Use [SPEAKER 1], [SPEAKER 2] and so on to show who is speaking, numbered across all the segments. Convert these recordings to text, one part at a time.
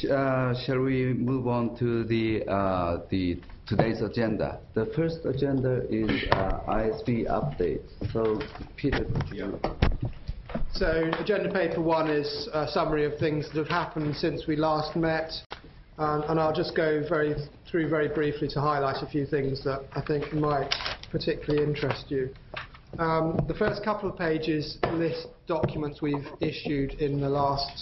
[SPEAKER 1] shall we move on to the today's agenda? The first agenda is ISB update. So, Peter, could you?
[SPEAKER 2] So, agenda paper 1 is a summary of things that have happened since we last met, and I'll just go through very briefly to highlight a few things that I think might particularly interest you. The first couple of pages list documents we've issued in the last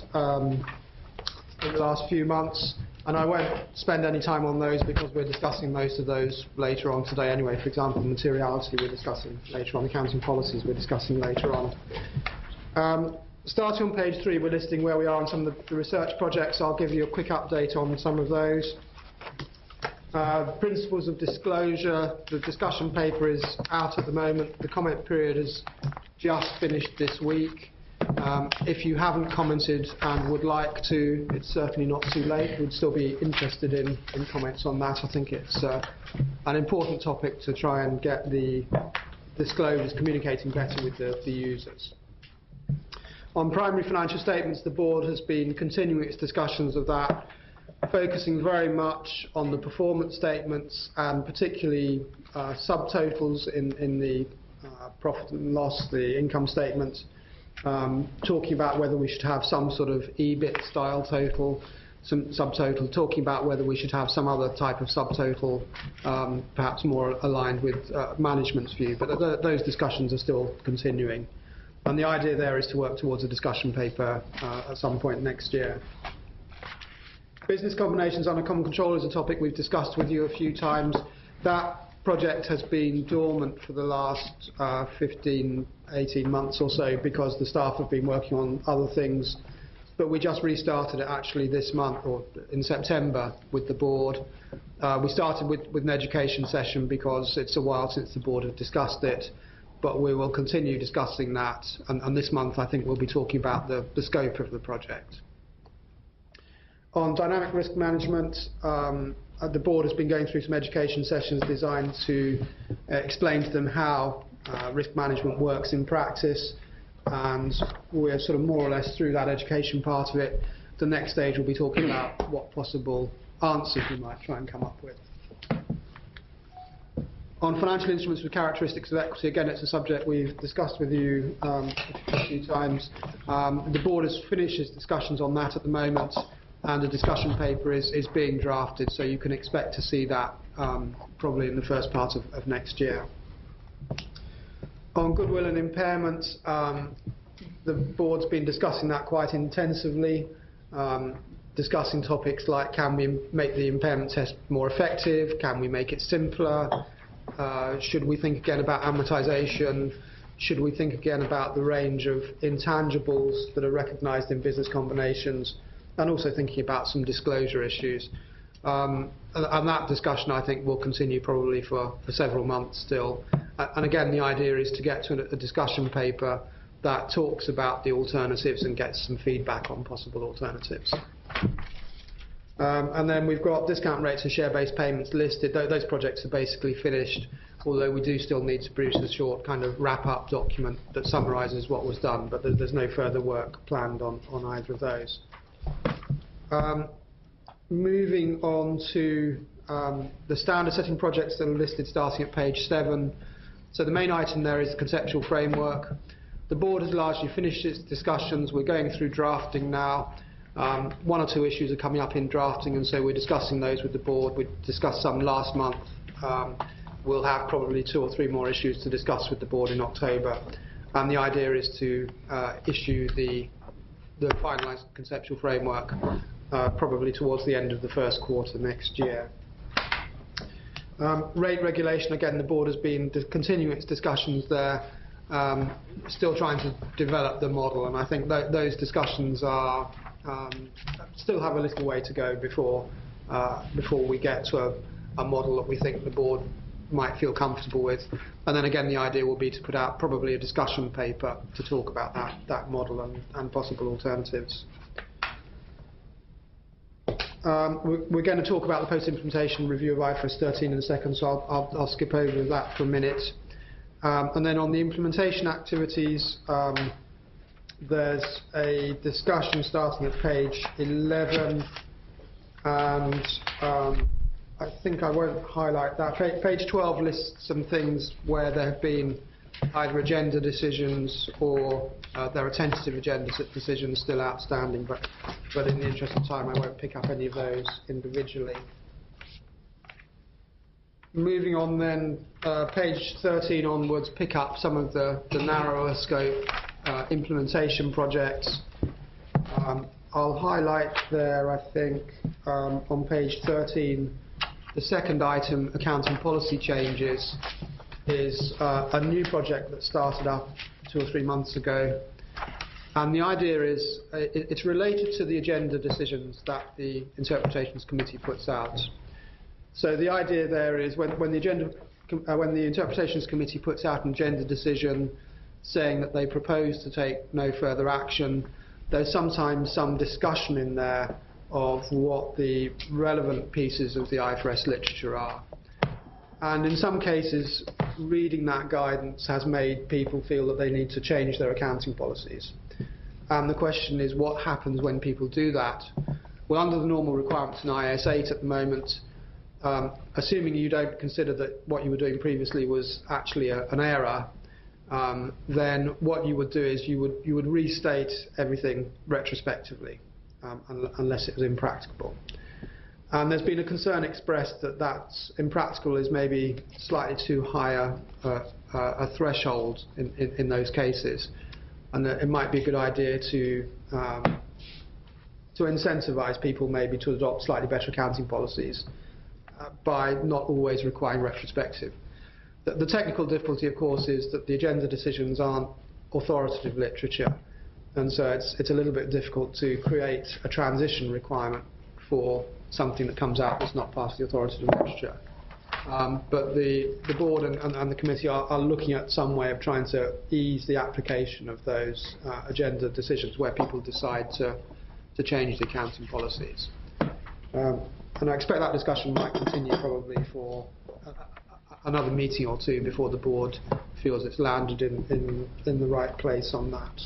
[SPEAKER 2] few months, and I won't spend any time on those because we're discussing most of those later on today anyway. For example, materiality we're discussing later on, accounting policies we're discussing later on. Starting on page 3, we're listing where we are on some of the research projects. I'll give you a quick update on some of those. Principles of disclosure, the discussion paper is out at the moment. The comment period has just finished this week. If you haven't commented and would like to, it's certainly not too late. We'd still be interested in comments on that. I think it's an important topic to try and get the disclosures communicating better with the users. On primary financial statements, the board has been continuing its discussions of that, focusing very much on the performance statements and particularly subtotals in the profit and loss, the income statement, talking about whether we should have some sort of EBIT style total, some subtotal, talking about whether we should have some other type of subtotal, perhaps more aligned with management's view, but those discussions are still continuing. And the idea there is to work towards a discussion paper at some point next year. Business combinations under common control is a topic we've discussed with you a few times. That project has been dormant for the last 15, 18 months or so because the staff have been working on other things. But we just restarted it actually this month, or in September, with the board. We started with an education session because it's a while since the board had discussed it. But we will continue discussing that. And this month, I think we'll be talking about the scope of the project. On dynamic risk management, the board has been going through some education sessions designed to explain to them how risk management works in practice, and we're sort of more or less through that education part of it. The next stage will be talking about what possible answers we might try and come up with. On financial instruments with characteristics of equity, again, it's a subject we've discussed with you a few times. The board has finished its discussions on that at the moment, and a discussion paper is being drafted, so you can expect to see that probably in the first part of next year. On goodwill and impairment, the board's been discussing that quite intensively, discussing topics like, can we make the impairment test more effective, can we make it simpler, should we think again about amortization, should we think again about the range of intangibles that are recognised in business combinations, and also thinking about some disclosure issues. And that discussion, I think, will continue probably for several months still. And again, the idea is to get to a discussion paper that talks about the alternatives and gets some feedback on possible alternatives. And then we've got discount rates and share-based payments listed. Those projects are basically finished, although we do still need to produce a short kind of wrap-up document that summarises what was done, but there's no further work planned on either of those. Moving on to the standard setting projects that are listed starting at page 7. So the main item there is the conceptual framework. The board has largely finished its discussions. We're going through drafting now. 1 or 2 issues are coming up in drafting, and so we're discussing those with the board. We discussed some last month. We'll have probably 2 or 3 more issues to discuss with the board in October. And the idea is to issue the finalised conceptual framework probably towards the end of the first quarter next year. Rate regulation, again, the board has been continuing its discussions there, still trying to develop the model, and I think those discussions are still have a little way to go before we get to a model that we think the board might feel comfortable with. And then again, the idea will be to put out probably a discussion paper to talk about that model and possible alternatives. We're going to talk about the post-implementation review of IFRS 13 in a second, so I'll skip over that for a minute. And then on the implementation activities, there's a discussion starting at page 11 and I think I won't highlight that. Page 12 lists some things where there have been either agenda decisions or there are tentative agenda decisions still outstanding, but in the interest of time I won't pick up any of those individually. Moving on then, page 13 onwards, pick up some of the narrower scope implementation projects. I'll highlight there, I think, on page 13, the second item, accounting policy changes, is a new project that started up 2 or 3 months ago. And the idea is, it's related to the agenda decisions that the Interpretations Committee puts out. So the idea there is when the Interpretations Committee puts out an agenda decision saying that they propose to take no further action, there's sometimes some discussion in there of what the relevant pieces of the IFRS literature are. And in some cases, reading that guidance has made people feel that they need to change their accounting policies. And the question is, what happens when people do that? Well, under the normal requirements in IAS 8 at the moment, assuming you don't consider that what you were doing previously was actually an error, then what you would do is you would restate everything retrospectively, unless it was impracticable. And there's been a concern expressed that that's impractical is maybe slightly too high a threshold in those cases, and that it might be a good idea to incentivize people maybe to adopt slightly better accounting policies by not always requiring retrospective. The technical difficulty, of course, is that the agenda decisions aren't authoritative literature, and so it's a little bit difficult to create a transition requirement for something that comes out that's not part of the authoritative literature. But the board and the committee are looking at some way of trying to ease the application of those agenda decisions where people decide to change the accounting policies. And I expect that discussion might continue probably for another meeting or two before the board feels it's landed in the right place on that.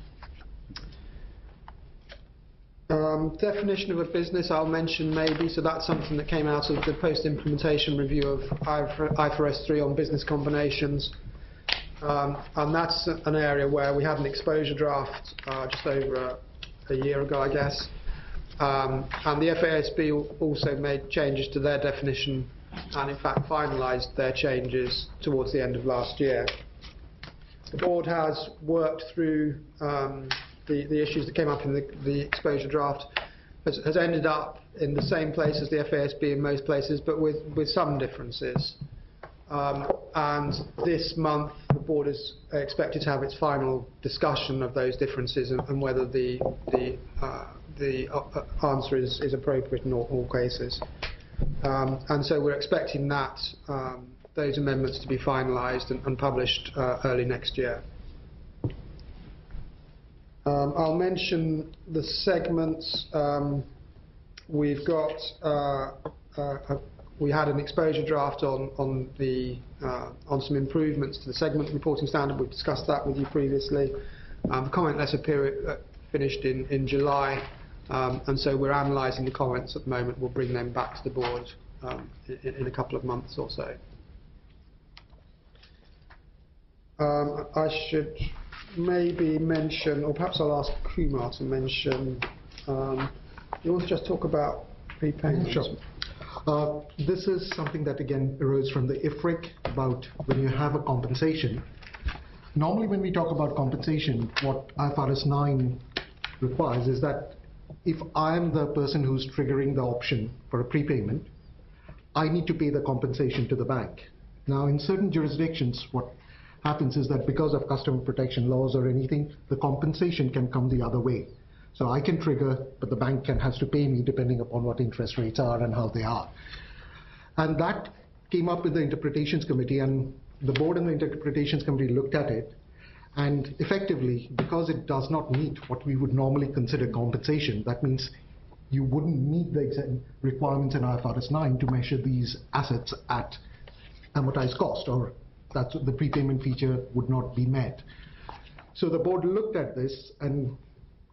[SPEAKER 2] Definition of a business I'll mention maybe, so that's something that came out of the post-implementation review of IFRS 3 on business combinations, and that's an area where we had an exposure draft just over a year ago, I guess, and the FASB also made changes to their definition and in fact finalised their changes towards the end of last year. The board has worked through the issues that came up in the exposure draft, has ended up in the same place as the FASB in most places, but with some differences. And this month the board is expected to have its final discussion of those differences and whether the answer is appropriate in all cases. And so we're expecting that those amendments to be finalised and published early next year. I'll mention the segments. We've got we had an exposure draft on some improvements to the segment reporting standard. We've discussed that with you previously. The comment letter period finished in July, and so we're analysing the comments at the moment. We'll bring them back to the board in a couple of months or so. I should maybe mention, or perhaps I'll ask Kumar to mention, you want to just talk about prepayments?
[SPEAKER 3] Sure. This is something that again arose from the IFRIC about when you have a compensation. Normally when we talk about compensation, what IFRS 9 requires is that if I am the person who's triggering the option for a prepayment, I need to pay the compensation to the bank. Now in certain jurisdictions, what happens is that because of customer protection laws or anything, the compensation can come the other way. So I can trigger, but the bank has to pay me depending upon what interest rates are and how they are. And that came up with the Interpretations Committee, and the board and the Interpretations Committee looked at it, and effectively, because it does not meet what we would normally consider compensation, that means you wouldn't meet the requirements in IFRS 9 to measure these assets at amortized cost, or that's the prepayment feature would not be met. So the board looked at this and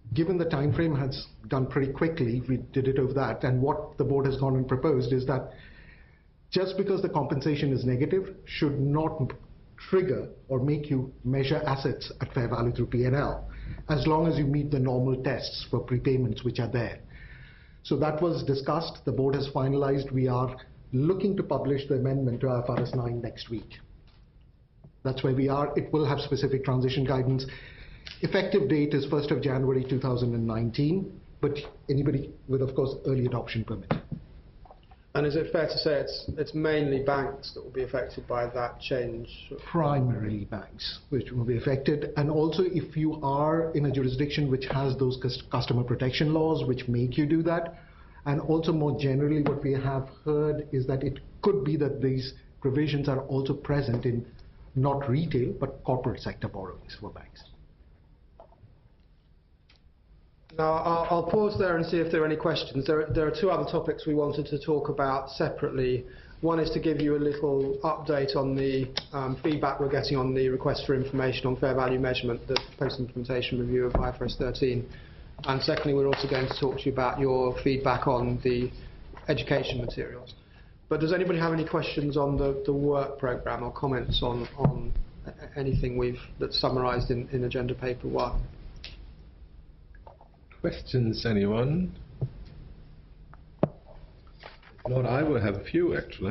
[SPEAKER 3] given the time frame has done pretty quickly, we did it over that, and what the board has gone and proposed is that just because the compensation is negative should not trigger or make you measure assets at fair value through P&L, as long as you meet the normal tests for prepayments which are there. So that was discussed, the board has finalized, we are looking to publish the amendment to IFRS 9 next week. That's where we are. It will have specific transition guidance. Effective date is 1st of January 2019, but anybody with, of course, early adoption permit.
[SPEAKER 2] And is it fair to say it's mainly banks that will be affected by that change?
[SPEAKER 3] Primarily banks, which will be affected. And also if you are in a jurisdiction which has those customer protection laws which make you do that, and also more generally what we have heard is that it could be that these provisions are also present in not retail but corporate sector borrowings for banks.
[SPEAKER 2] Now, I'll pause there and see if there are any questions. There are two other topics we wanted to talk about separately. One is to give you a little update on the feedback we're getting on the request for information on fair value measurement, the post-implementation review of IFRS 13. And secondly, we're also going to talk to you about your feedback on the education materials. But does anybody have any questions on the work programme or comments on anything that's summarised in Agenda Paper 1?
[SPEAKER 4] Questions, anyone? If not, I will have a few, actually.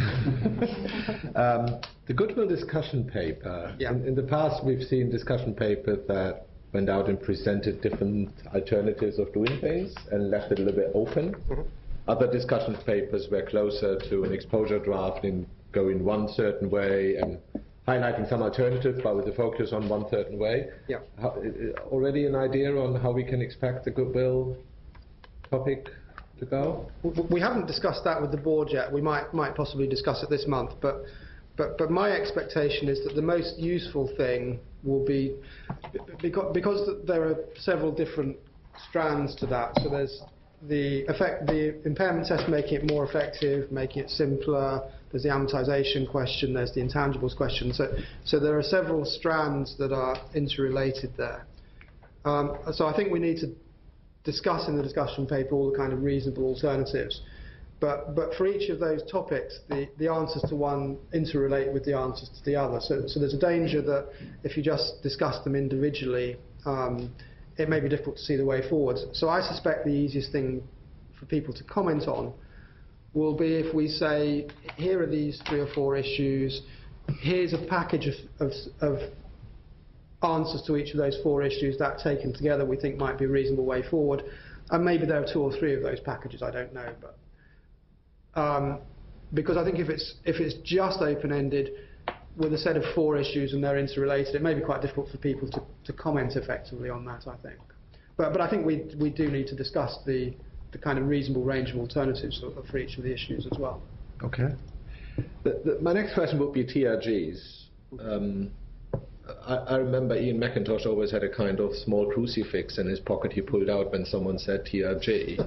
[SPEAKER 4] The goodwill discussion paper.
[SPEAKER 2] Yeah.
[SPEAKER 4] In the past, we've seen discussion papers that went out and presented different alternatives of doing things and left it a little bit open. Mm-hmm. Other discussion papers were closer to an exposure draft and go in one certain way and highlighting some alternatives, but with a focus on one certain way.
[SPEAKER 2] Yeah.
[SPEAKER 4] Already an idea on how we can expect the goodwill topic to go?
[SPEAKER 2] We haven't discussed that with the board yet. We might possibly discuss it this month, but my expectation is that the most useful thing will be, because there are several different strands to that. So there's the impairment test, making it more effective, making it simpler. There's the amortization question, there's the intangibles question. So there are several strands that are interrelated there. So I think we need to discuss in the discussion paper all the kind of reasonable alternatives. But for each of those topics, the answers to one interrelate with the answers to the other. So there's a danger that if you just discuss them individually, it may be difficult to see the way forward. So I suspect the easiest thing for people to comment on will be if we say, here are these 3 or 4 issues, here's a package of answers to each of those 4 issues that taken together we think might be a reasonable way forward. And maybe there are 2 or 3 of those packages, I don't know. But because I think if it's just open-ended with a set of 4 issues and they're interrelated, it may be quite difficult for people to comment effectively on that, I think. But I think we do need to discuss the kind of reasonable range of alternatives for each of the issues as well.
[SPEAKER 4] Okay. My next question would be TRGs. I remember Ian McIntosh always had a kind of small crucifix in his pocket he pulled out when someone said TRG.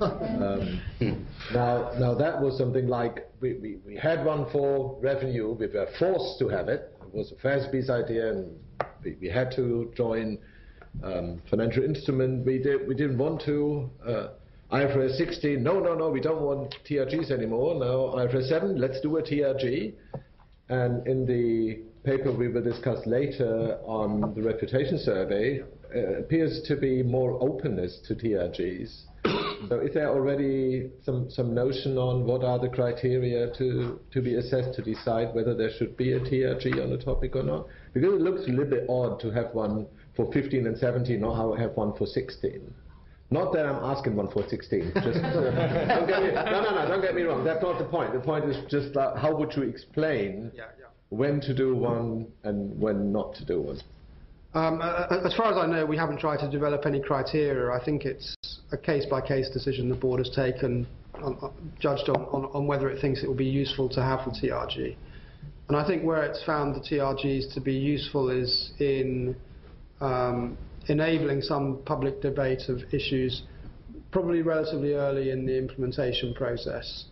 [SPEAKER 4] Now that was something like, we had one for revenue, we were forced to have it. It was a FASB's idea and we had to join financial instrument. We didn't want to. IFRS 16, no, we don't want TRGs anymore. Now IFRS 7, let's do a TRG. And in the paper we will discuss later on the reputation survey, appears to be more openness to TRGs. So is there already some notion on what are the criteria to be assessed to decide whether there should be a TRG on the topic or not? Because it looks a little bit odd to have one for 15 and 17, not have one for 16. Not that I'm asking one for 16. Just, don't get me wrong. That's not the point. The point is just how would you explain when to do one and when not to do one?
[SPEAKER 2] As far as I know, we haven't tried to develop any criteria. I think it's a case-by-case decision the board has taken, judged on whether it thinks it will be useful to have the TRG. And I think where it's found the TRGs to be useful is in enabling some public debate of issues probably relatively early in the implementation process.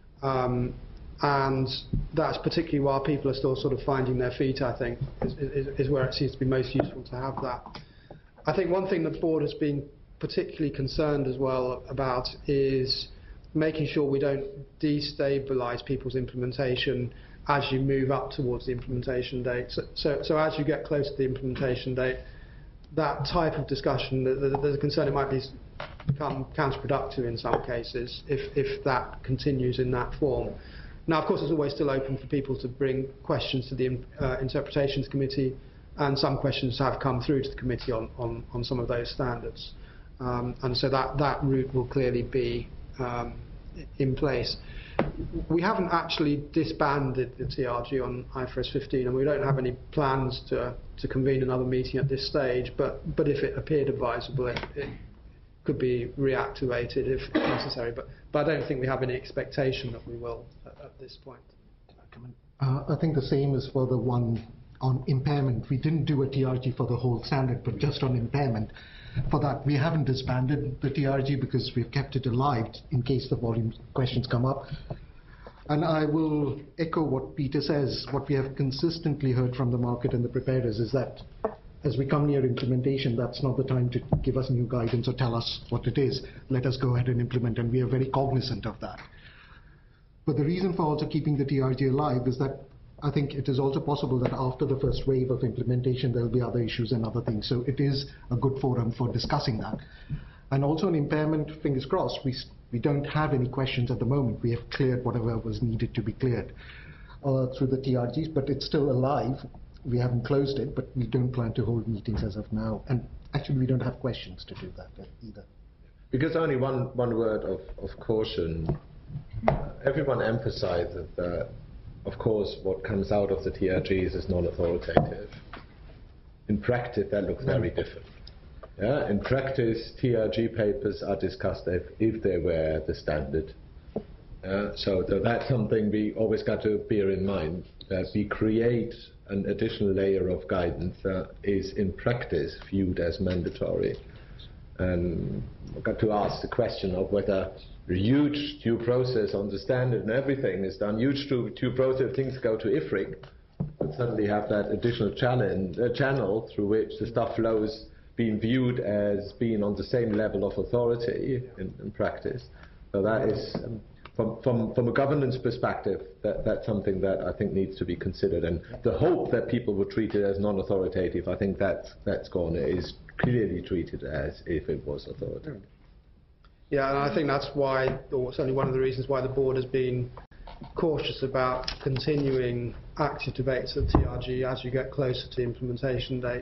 [SPEAKER 2] And that's particularly while people are still sort of finding their feet, I think, is where it seems to be most useful to have that. I think one thing the board has been particularly concerned as well about is making sure we don't destabilise people's implementation as you move up towards the implementation date. So as you get close to the implementation date, that type of discussion, there's a concern it might become counterproductive in some cases if that continues in that form. Now, of course, it's always still open for people to bring questions to the Interpretations Committee, and some questions have come through to the committee on some of those standards. And so that route will clearly be in place. We haven't actually disbanded the TRG on IFRS 15, and we don't have any plans to convene another meeting at this stage, but if it appeared advisable, it could be reactivated if necessary. But I don't think we have any expectation that we will at this point.
[SPEAKER 3] I think the same is for the one on impairment. We didn't do a TRG for the whole standard, but just on impairment. For that, we haven't disbanded the TRG because we've kept it alive in case the volume questions come up. And I will echo what Peter says. What we have consistently heard from the market and the preparers is that as we come near implementation, that's not the time to give us new guidance or tell us what it is. Let us go ahead and implement, and we are very cognizant of that. But the reason for also keeping the TRG alive is that I think it is also possible that after the first wave of implementation, there will be other issues and other things. So it is a good forum for discussing that. And also an impairment, fingers crossed, we don't have any questions at the moment. We have cleared whatever was needed to be cleared through the TRGs, but it's still alive. We haven't closed it, but we don't plan to hold meetings as of now. And actually, we don't have questions to do that either.
[SPEAKER 4] Because only one word of caution. Everyone emphasizes that, of course, what comes out of the TRGs is non-authoritative. In practice, that looks very different. Yeah? In practice, TRG papers are discussed if they were the standard. So that's something we always got to bear in mind, that we create an additional layer of guidance that is in practice viewed as mandatory. And I've got to ask the question of whether huge due process on the standard and everything is done, huge due process, things go to IFRIC, but suddenly have that additional channel through which the stuff flows being viewed as being on the same level of authority in practice. So that is, from a governance perspective, that's something that I think needs to be considered. And the hope that people would treat it as non-authoritative, I think that's gone. It is clearly treated as if it was authoritative.
[SPEAKER 2] Yeah, and I think that's why, or certainly one of the reasons why the board has been cautious about continuing active debates at TRG as you get closer to the implementation date.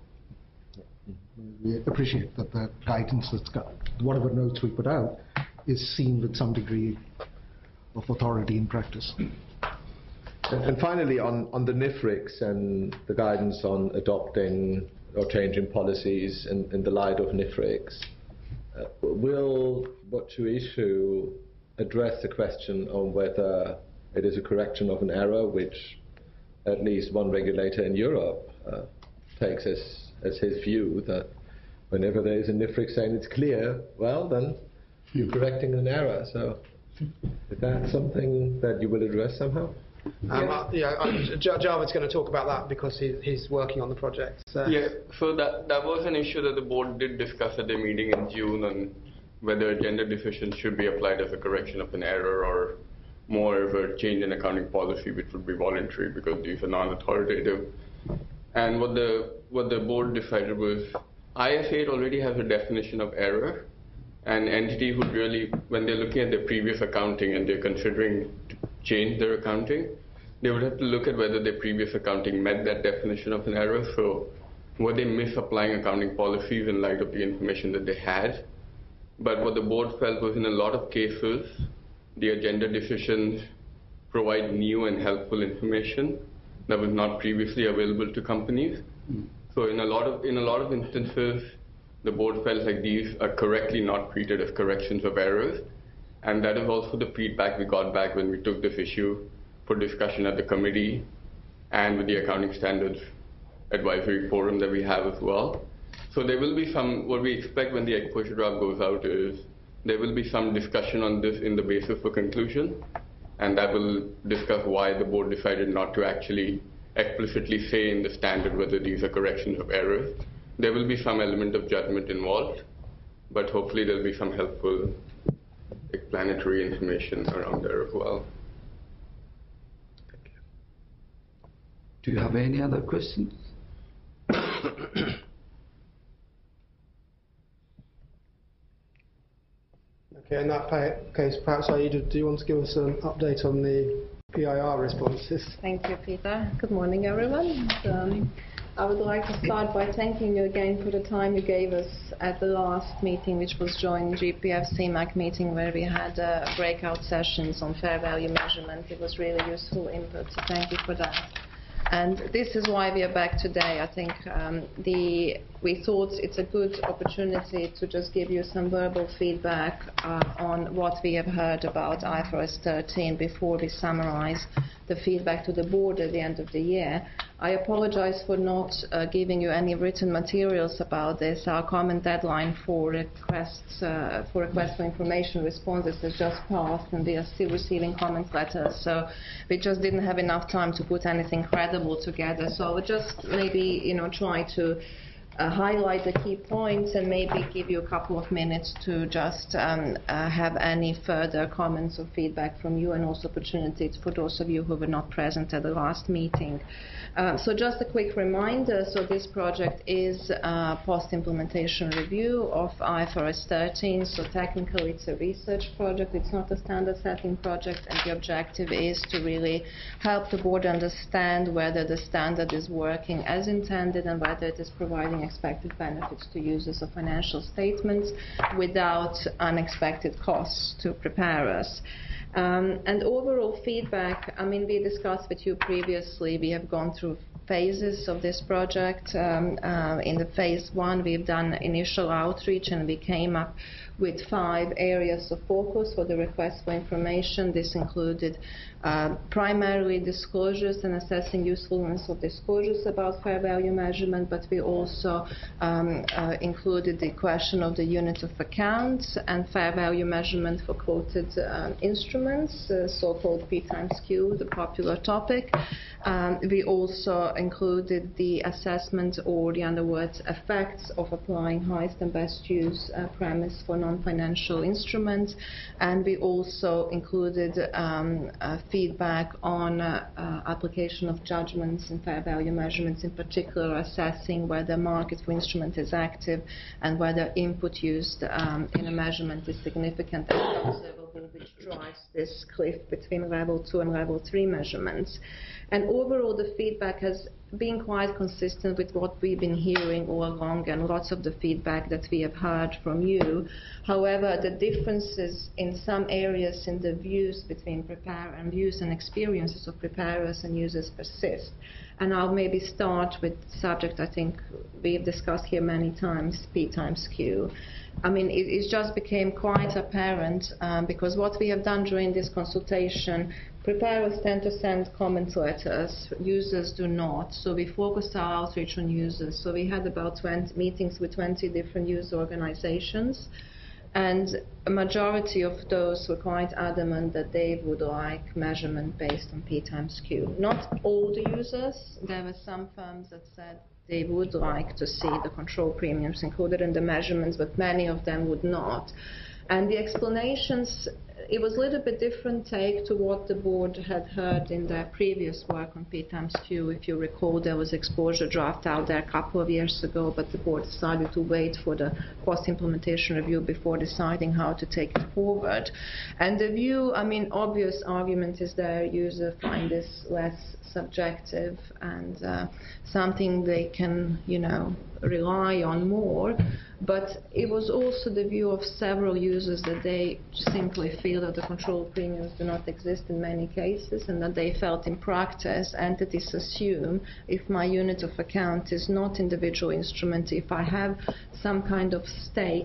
[SPEAKER 3] We appreciate that the guidance that's got, whatever notes we put out, is seen with some degree of authority in practice.
[SPEAKER 4] And finally, on the NIFRICs and the guidance on adopting or changing policies in the light of NIFRICs, will what you issue address the question on whether it is a correction of an error, which at least one regulator in Europe takes as his view, that whenever there is a NIFRIC saying it's clear, well, then you're correcting an error. So is that something that you will address somehow?
[SPEAKER 2] Jarved's going to talk about that because he's working on the project. So.
[SPEAKER 5] Yeah, so that was an issue that the board did discuss at their meeting in June on whether gender deficient should be applied as a correction of an error or more of a change in accounting policy, which would be voluntary because these are non-authoritative. And what the board decided was IS 8 already has a definition of error, and entities would really, when they're looking at their previous accounting and they're considering to change their accounting, they would have to look at whether their previous accounting met that definition of an error. So were they misapplying accounting policies in light of the information that they had? But what the board felt was in a lot of cases, the agenda decisions provide new and helpful information that was not previously available to companies. So in a lot of instances, the board felt like these are correctly not treated as corrections of errors. And that is also the feedback we got back when we took this issue for discussion at the committee and with the accounting standards advisory forum that we have as well. So there will be some, what we expect when the exposure draft goes out is there will be some discussion on this in the basis for conclusion, and that will discuss why the board decided not to actually explicitly say in the standard whether these are corrections of errors. there will be some element of judgment involved, but hopefully there'll be some helpful explanatory information around there as well.
[SPEAKER 1] Do you have any other questions?
[SPEAKER 2] Okay, in that case, perhaps Aida, do you want to give us an update on the PIR responses?
[SPEAKER 6] Thank you, Peter. Good morning, everyone. I would like to start by thanking you again for the time you gave us at the last meeting, which was joint GPF CMAC meeting, where we had breakout sessions on fair value measurement. It was really useful input, so thank you for that. And this is why we are back today. I think we thought it's a good opportunity to just give you some verbal feedback on what we have heard about IFRS 13 before we summarize the feedback to the board at the end of the year. I apologize for not giving you any written materials about this. Our common deadline for requests for information responses has just passed, and we are still receiving comment letters, so we just didn't have enough time to put anything credible together. So I would just maybe try to highlight the key points and maybe give you a couple of minutes to just have any further comments or feedback from you, and also opportunities for those of you who were not present at the last meeting. So just a quick reminder, so this project is a post-implementation review of IFRS 13, so technically it's a research project, it's not a standard setting project, and the objective is to really help the board understand whether the standard is working as intended and whether it is providing expected benefits to users of financial statements without unexpected costs to preparers. And overall feedback, I mean, we discussed with you previously, we have gone through phases of this project. In the phase 1, we've done initial outreach, and we came up with 5 areas of focus for the request for information. This included primarily disclosures and assessing usefulness of disclosures about fair value measurement, but we also included the question of the unit of account and fair value measurement for quoted instruments, so-called P times Q, the popular topic. We also included the assessment, or the other words, effects of applying highest and best use premise for non-financial instruments, and we also included feedback on application of judgments and fair value measurements, in particular assessing whether market for instrument is active and whether input used in a measurement is significant and observable, which drives this cliff between level 2 and level 3 measurements. And overall, the feedback has been quite consistent with what we've been hearing all along, and lots of the feedback that we have heard from you. However, the differences in some areas in the views between preparer and views and experiences of preparers and users persist. And I'll maybe start with the subject I think we've discussed here many times, P times Q. I mean, it just became quite apparent because what we have done during this consultation, preparers tend to send comment letters, users do not. So we focused our outreach on users. So we had about 20 meetings with 20 different user organizations, and a majority of those were quite adamant that they would like measurement based on P times Q. Not all the users. There were some firms that said they would like to see the control premiums included in the measurements, but many of them would not. And the explanations, it was a little bit different take to what the board had heard in their previous work on P times Q. If you recall, there was exposure draft out there a couple of years ago, but the board decided to wait for the post-implementation review before deciding how to take it forward. And the view, I mean, obvious argument is that users find this less subjective and something they can, rely on more. But it was also the view of several users that they simply feel that the control premiums do not exist in many cases, and that they felt in practice entities assume if my unit of account is not individual instrument, if I have some kind of stake,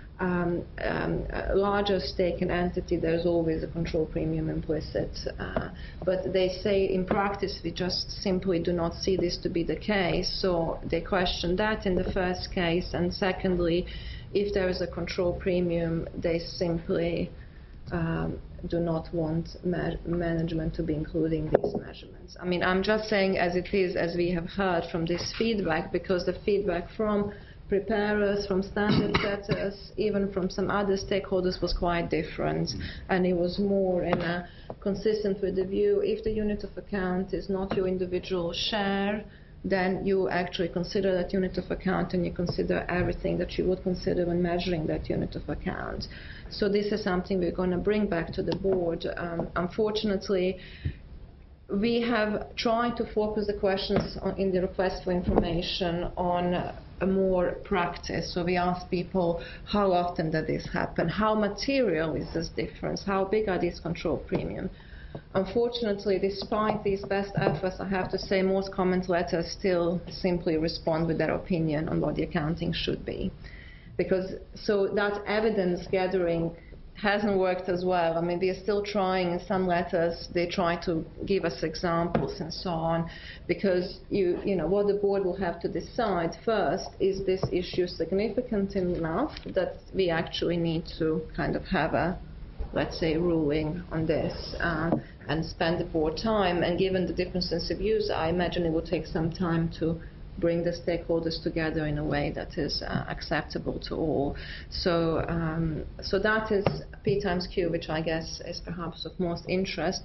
[SPEAKER 6] a larger stake in entity, there's always a control premium implicit. But they say in practice we just simply do not see this to be the case, so they question that in the first case, and secondly, if there is a control premium, they simply do not want management to be including these measurements. I mean, I'm just saying as it is, as we have heard from this feedback, because the feedback from preparers, from standard setters, even from some other stakeholders was quite different, and it was more consistent with the view, if the unit of account is not your individual share, then you actually consider that unit of account and you consider everything that you would consider when measuring that unit of account. So this is something we're going to bring back to the board. Unfortunately, we have tried to focus the questions in the request for information on a more practice. So we asked people, how often does this happen? How material is this difference? How big are these control premium? Unfortunately, despite these best efforts, I have to say most comment letters still simply respond with their opinion on what the accounting should be. So that evidence gathering hasn't worked as well. I mean, they're still trying in some letters, they try to give us examples and so on, because you know what the board will have to decide first, is this issue significant enough that we actually need to kind of have a, let's say, ruling on this and spend the board time. And given the differences of views, I imagine it will take some time to bring the stakeholders together in a way that is acceptable to all. So that is P times Q, which I guess is perhaps of most interest.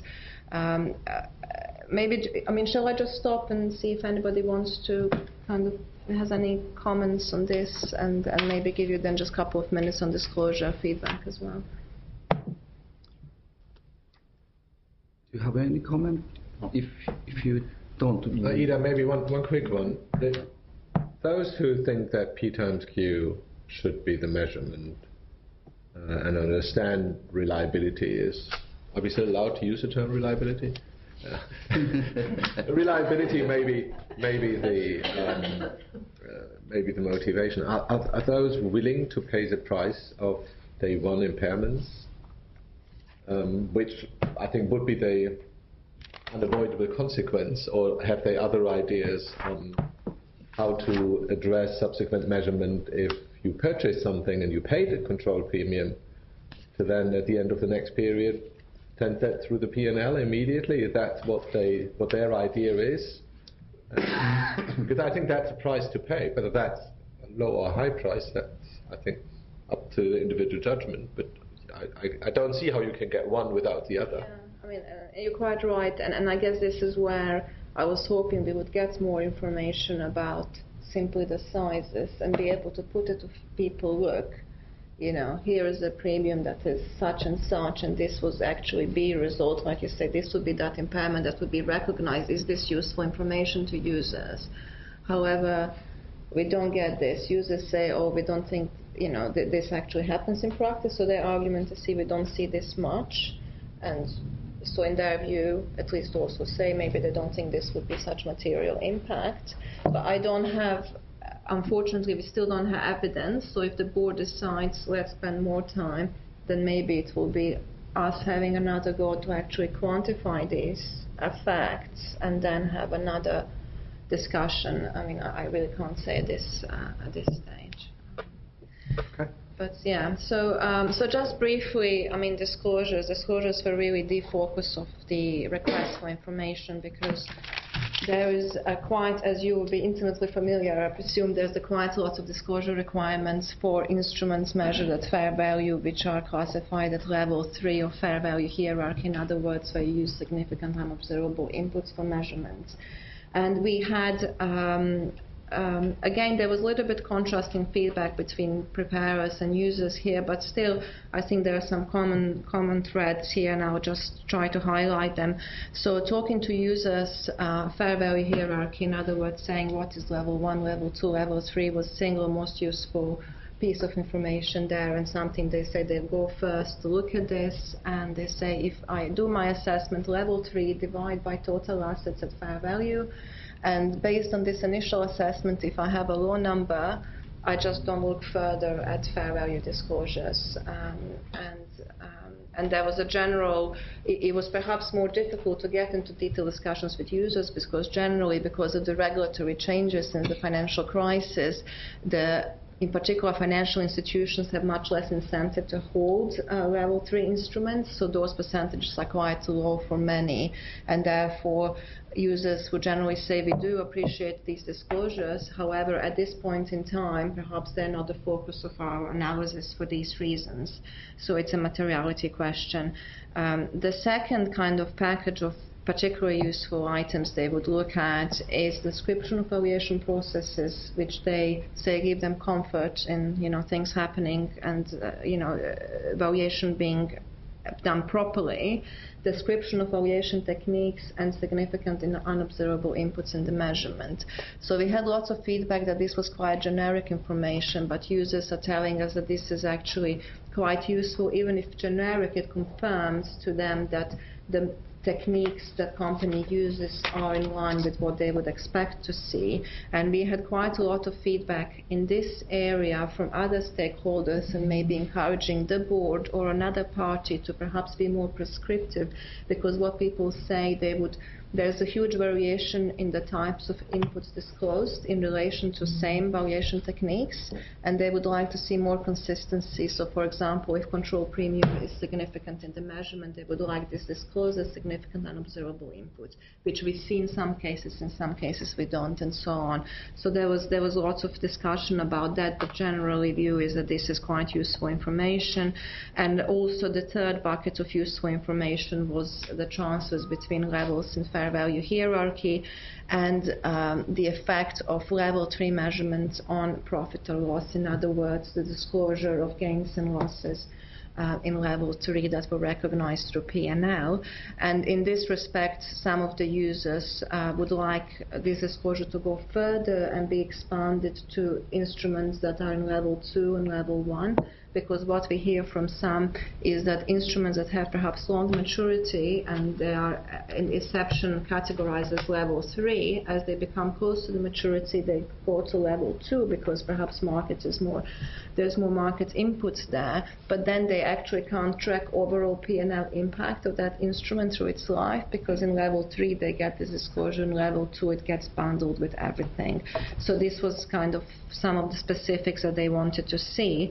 [SPEAKER 6] Maybe, I mean, shall I just stop and see if anybody wants to kind of has any comments on this, and maybe give you then just a couple of minutes on disclosure feedback as well.
[SPEAKER 1] Do you have any comment? If you don't...
[SPEAKER 4] Ida, maybe one quick one. Those who think that P times Q should be the measurement and understand reliability is... Are we still allowed to use the term reliability? Reliability maybe the motivation. Are those willing to pay the price of day one impairments? Which I think would be the unavoidable consequence, or have they other ideas on how to address subsequent measurement if you purchase something and you paid a control premium, to then at the end of the next period send that through the P&L immediately? If that's what their idea is, because I think that's a price to pay. Whether that's a low or high price, that's, I think, up to the individual judgment. But I don't see how you can get one without the other.
[SPEAKER 6] Yeah, I mean, you're quite right, and I guess this is where I was hoping we would get more information about simply the sizes and be able to put it to people, look, you know, here is a premium that is such and such, and this was actually B result, like you said, this would be that impairment that would be recognized. Is this useful information to users? However, we don't get this. Users say, oh, we don't think, you know, this actually happens in practice, so their argument is, see, we don't see this much, and so in their view, at least also say maybe they don't think this would be such material impact. But I don't have, unfortunately, we still don't have evidence, so if the board decides let's spend more time, then maybe it will be us having another go to actually quantify these effects and then have another discussion. I mean, I really can't say this at this stage.
[SPEAKER 2] Okay.
[SPEAKER 6] But yeah, so just briefly, I mean, disclosures were really the focus of the request for information, because there is quite, as you will be intimately familiar, I presume there's quite a lot of disclosure requirements for instruments measured at fair value, which are classified at level 3 of fair value hierarchy. In other words, where you use significant unobservable inputs for measurements. And we had, again, there was a little bit contrasting feedback between preparers and users here, but still, I think there are some common threads here, and I'll just try to highlight them. So talking to users, fair value hierarchy, in other words, saying what is level 1, level 2, level 3 was single most useful piece of information there, and something they say they'll go first to look at this, and they say if I do my assessment level 3, divide by total assets at fair value, and based on this initial assessment, if I have a low number, I just don't look further at fair value disclosures. And there was a general, it was perhaps more difficult to get into detailed discussions with users, because generally, because of the regulatory changes since the financial crisis, the in particular, financial institutions have much less incentive to hold level 3 instruments, so those percentages are quite low for many, and therefore users would generally say we do appreciate these disclosures. However, at this point in time, perhaps they're not the focus of our analysis for these reasons. So it's a materiality question. The second kind of package of particularly useful items they would look at is description of valuation processes, which they say give them comfort in things happening and valuation being done properly, description of valuation techniques, and significant and unobservable inputs in the measurement. So we had lots of feedback that this was quite generic information, but users are telling us that this is actually quite useful. Even if generic, it confirms to them that the techniques that company uses are in line with what they would expect to see. And we had quite a lot of feedback in this area from other stakeholders, and maybe encouraging the board or another party to perhaps be more prescriptive, because what people say, there's a huge variation in the types of inputs disclosed in relation to same valuation techniques, and they would like to see more consistency. So, for example, if control premium is significant in the measurement, they would like this disclosed as significant unobservable input, which we see in some cases we don't, and so on. So there was lots of discussion about that, but generally view is that this is quite useful information. And also the third bucket of useful information was the transfers between levels in fair value hierarchy, and the effect of level 3 measurements on profit or loss. In other words, the disclosure of gains and losses in level 3 that were recognized through P&L. And in this respect, some of the users would like this disclosure to go further and be expanded to instruments that are in level 2 and level 1. Because what we hear from some is that instruments that have perhaps long maturity and they are in inception categorized as level 3, as they become close to the maturity, they go to level 2 because perhaps there's more market inputs there. But then they actually can't track overall P&L impact of that instrument through its life, because in level 3 they get this disclosure, in level 2 it gets bundled with everything. So this was kind of some of the specifics that they wanted to see.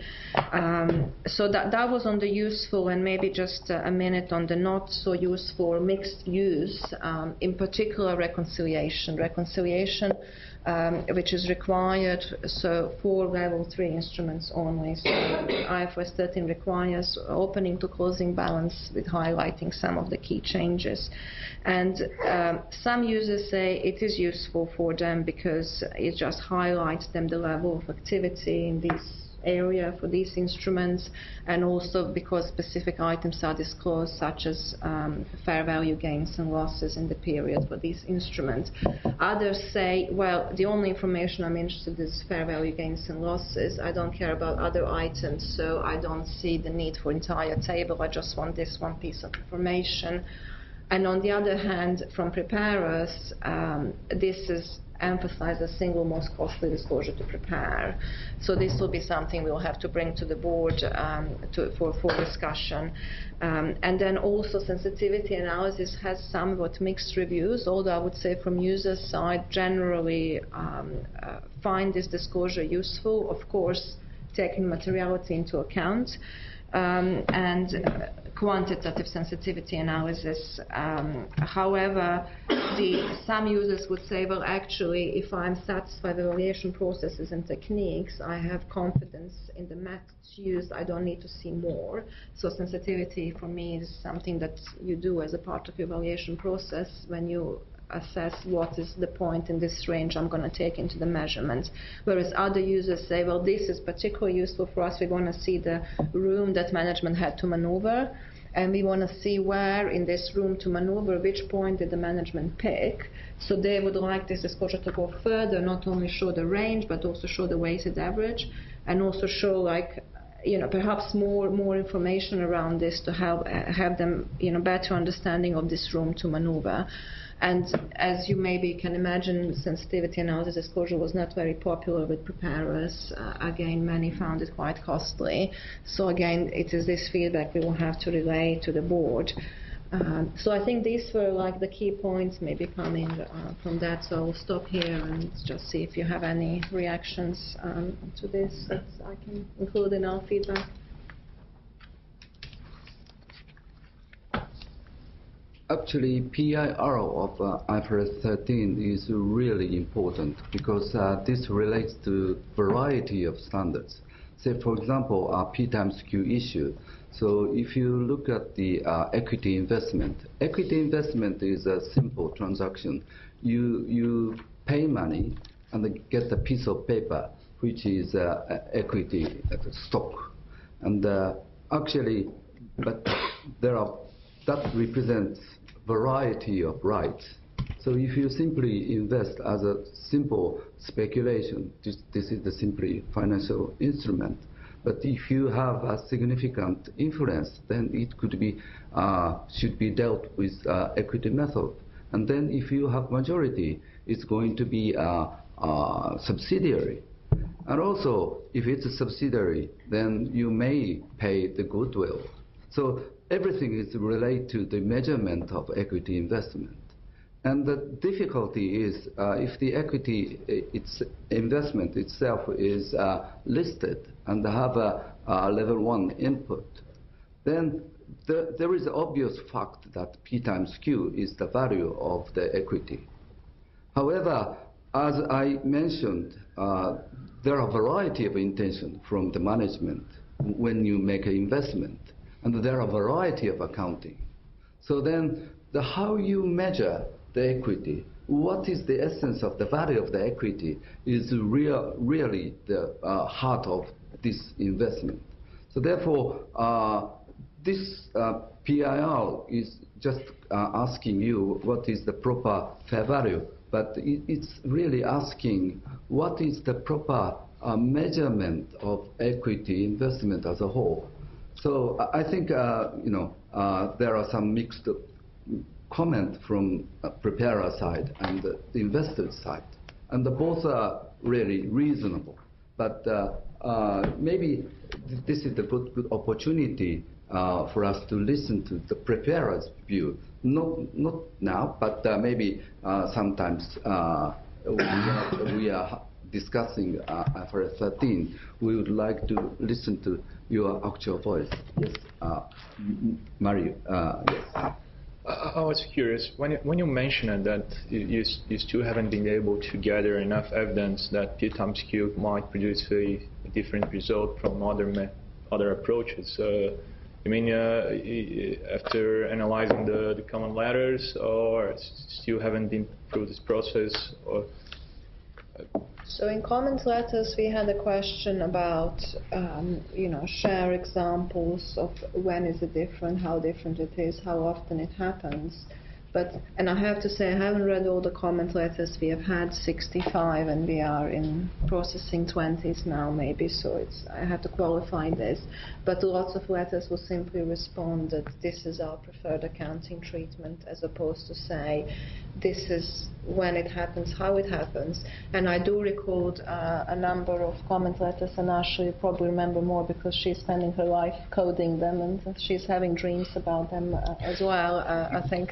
[SPEAKER 6] So that was on the useful, and maybe just a minute on the not so useful mixed use, in particular reconciliation. Reconciliation, which is required for level 3 instruments only. So IFRS 13 requires opening to closing balance with highlighting some of the key changes. And some users say it is useful for them because it just highlights them the level of activity in this area for these instruments, and also because specific items are disclosed, such as fair value gains and losses in the period for these instruments. Others say, well, the only information I'm interested in is fair value gains and losses. I don't care about other items, so I don't see the need for entire table. I just want this one piece of information. And on the other hand, from preparers, this is emphasize the single most costly disclosure to prepare. So this will be something we'll have to bring to the board for discussion. And then also sensitivity analysis has somewhat mixed reviews, although I would say from users' side generally find this disclosure useful, of course taking materiality into account. And quantitative sensitivity analysis. However, some users would say, well, actually, if I'm satisfied with evaluation processes and techniques, I have confidence in the methods used, I don't need to see more. So sensitivity for me is something that you do as a part of your evaluation process when you assess what is the point in this range I'm going to take into the measurements. Whereas other users say, well, this is particularly useful for us. We want to see the room that management had to maneuver, and we want to see where in this room to maneuver, which point did the management pick. So they would like this disclosure to go further, not only show the range, but also show the weighted average, and also show, like, perhaps more information around this to have them, better understanding of this room to maneuver. And as you maybe can imagine, sensitivity analysis disclosure was not very popular with preparers. Again, many found it quite costly. So again, it is this feedback we will have to relay to the board. So I think these were like the key points maybe coming from that. So I'll stop here and just see if you have any reactions to this that I can include in our feedback.
[SPEAKER 1] Actually, PIR of IFRS 13 is really important because this relates to variety of standards. Say, for example, a P times Q issue. So if you look at the equity investment is a simple transaction. You pay money and get a piece of paper, which is equity stock. And actually, but that represents variety of rights. So if you simply invest as a simple speculation, this is the simply financial instrument. But if you have a significant influence, then it could be should be dealt with equity method. And then if you have majority, it's going to be a subsidiary. And also, if it's a subsidiary, then you may pay the goodwill. So everything is related to the measurement of equity investment. And the difficulty is if the equity investment itself is listed and have a level 1 input, then there is an obvious fact that P times Q is the value of the equity. However, as I mentioned, there are a variety of intentions from the management when you make an investment, and there are a variety of accounting. So then how you measure the equity, what is the essence of the value of the equity is really the heart of this investment. So therefore, this PIR is just asking you what is the proper fair value, but it's really asking what is the proper measurement of equity investment as a whole. So I think there are some mixed comment from preparer side and the investor side, and both are really reasonable. But maybe this is a good opportunity for us to listen to the preparer's view. Not now, but maybe sometimes we are discussing IFRS 13. We would like to listen to your actual voice. Yes, Mario. Yes.
[SPEAKER 7] I was curious, when you mentioned that you still haven't been able to gather enough evidence that P times Q might produce a different result from other approaches. You mean after analyzing the common letters, or still haven't been through this process? Or
[SPEAKER 6] So in comment letters, we had a question about, share examples of when is it different, how different it is, how often it happens. And I have to say, I haven't read all the comment letters. We have had 65, and we are in processing 20s now, maybe. So I have to qualify this. But lots of letters will simply respond that this is our preferred accounting treatment, as opposed to say, this is when it happens, how it happens. And I do record a number of comment letters, and Ashley probably remember more because she's spending her life coding them, and she's having dreams about them as well, I think.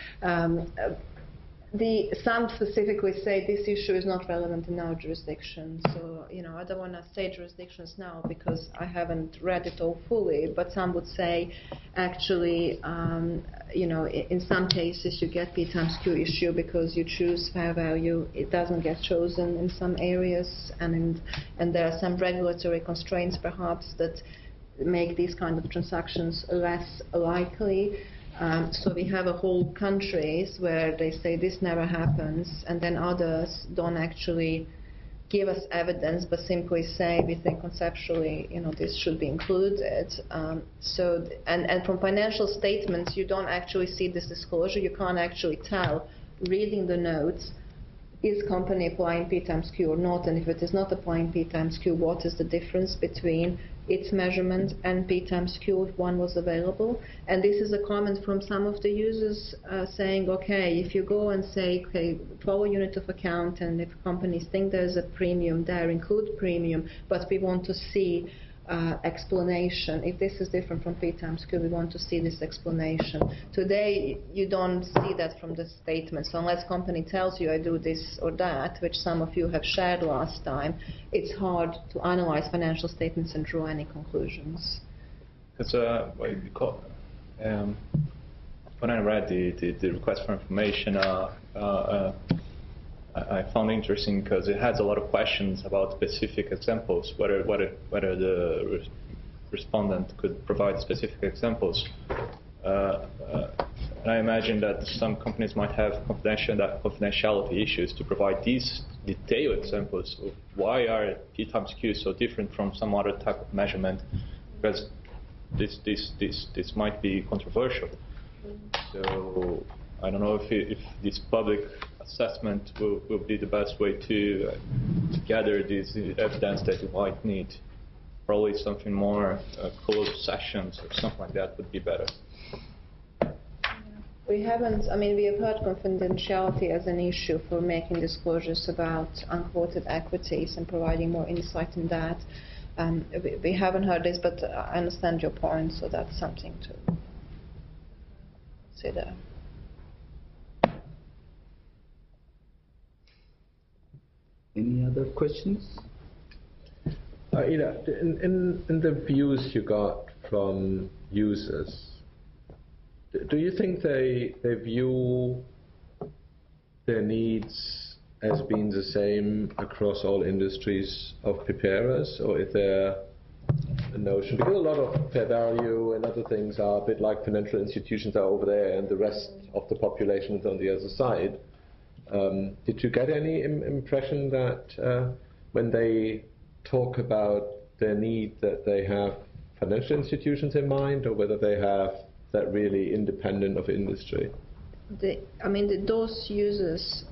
[SPEAKER 6] Some specifically say this issue is not relevant in our jurisdiction. So, I don't want to say jurisdictions now because I haven't read it all fully, but some would say actually, in some cases you get P times Q issue because you choose fair value. It doesn't get chosen in some areas, and there are some regulatory constraints perhaps that make these kind of transactions less likely. So we have a whole countries where they say this never happens, and then others don't actually give us evidence, but simply say we think conceptually, this should be included. And from financial statements, you don't actually see this disclosure. You can't actually tell, reading the notes, is company applying P times Q or not, and if it is not applying P times Q, what is the difference between its measurement and P times Q if one was available? And this is a comment from some of the users saying, okay, if you go and say, okay, follow unit of account, and if companies think there's a premium there, include premium, but we want to see explanation. If this is different from P times Q, we want to see this explanation. Today, you don't see that from the statement. So unless company tells you I do this or that, which some of you have shared last time, it's hard to analyze financial statements and draw any conclusions.
[SPEAKER 7] Because when I read the request for information, I found it interesting because it has a lot of questions about specific examples, whether the respondent could provide specific examples. And I imagine that some companies might have confidentiality issues to provide these detailed examples of why are P times Q so different from some other type of measurement, because this might be controversial. So I don't know if this public assessment will be the best way to gather this evidence that you might need. Probably something more closed sessions or something like that would be better.
[SPEAKER 6] We haven't, we have heard confidentiality as an issue for making disclosures about unquoted equities and providing more insight in that. We haven't heard this, but I understand your point, so that's something to consider.
[SPEAKER 1] Any other questions?
[SPEAKER 4] In the views you got from users, do you think they view their needs as being the same across all industries of preparers, or is there a notion, because a lot of fair value and other things are a bit like financial institutions are over there and the rest of the population is on the other side? Did you get any impression that when they talk about their need that they have financial institutions in mind, or whether they have that really independent of industry?
[SPEAKER 6] Those users,